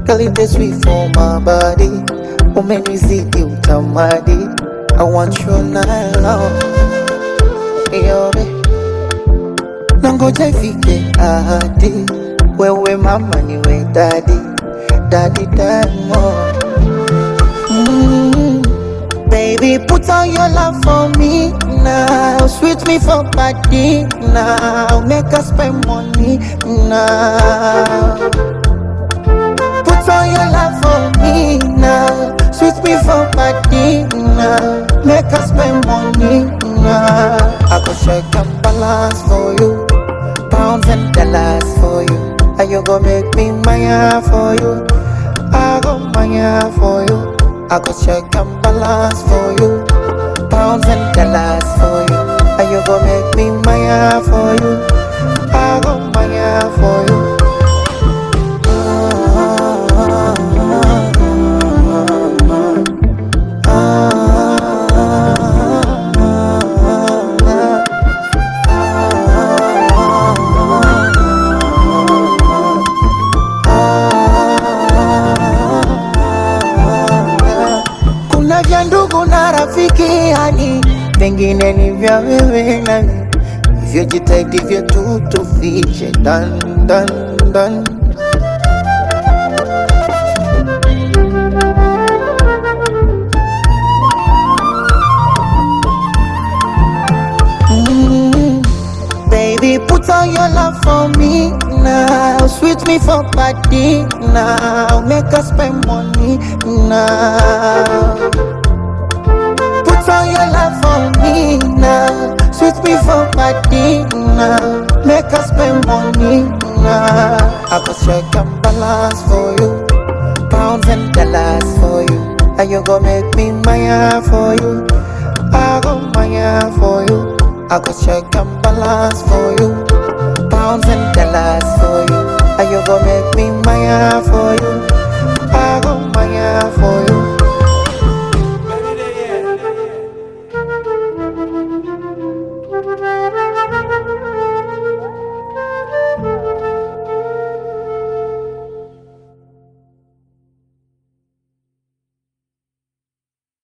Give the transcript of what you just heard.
Girl, it is sweet for my body. Umenizidi utamadi. I want you night long. Yobe nangoja ifike ahadi. Wewe mama niwe daddy. Daddy diamond. Baby, put on your love for me now. Sweet me for party now. Make us spend money now. Put on your love for me now. Sweet me for party now. Make us spend money now. I go check and balance for you. Pounds and dollars for you. And you go make me maya for you. I go maya for you. I go check and balance for you. Pounds and dollars for you. And you go make me maya for you. I go maya for you. Kuna vya ndugu na rafiki yani, pengine ni vya wewe nami. Hivyo jitahidi vyetu tufiche dan dan dan. Baby, put on your love for me now. Sweet me for party now. Make us spend money now. Put on your love for me now. Sweet me for party now. Make us spend money now. I go check and balance for you. Pounds and dollars for you. And you go make me maya for you. I go maya for you. I go check and balance for you. Pounds and dollars for you. And you go make me maya for you. I go maya for you.